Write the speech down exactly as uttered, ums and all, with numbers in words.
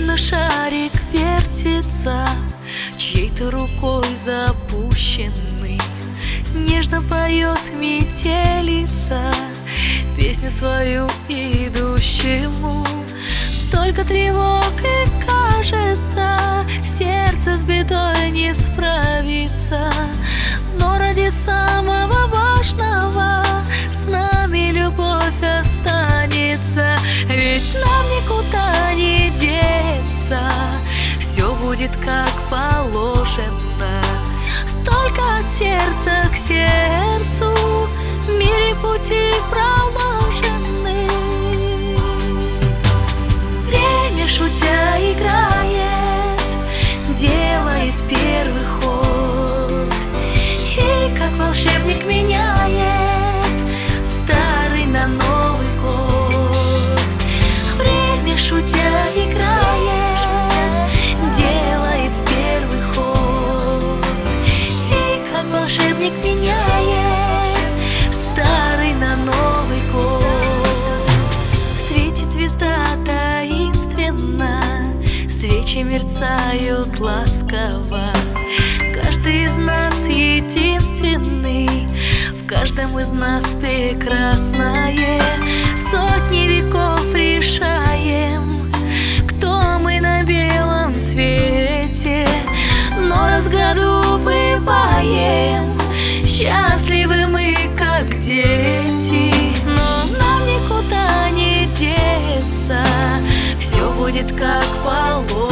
Медленно шарик вертится, чьей-то рукой запущенный. Нежно поет метелица песню свою идущему. Столько тревог, и кажется, сердце с бедой не справится. Но ради самого важного с нами любовь останется. Ведь нам никуда не деться, все будет как положено. Только от сердца к сердцу в мире пути проложены. Время, шутя, играет, делает первый ход, и как волшебник меняет старый на Новый год. Время, шутя, играет, делает первый ход, и как волшебник меняет старый на Новый год. Светит звезда таинственно, свечи мерцают ласково. Каждый из нас единственный, в каждом из нас прекрасное. Сотни веков решаем, кто мы на белом свете, но раз в году бываем счастливы мы, как дети. Но нам никуда не деться, все будет как положено.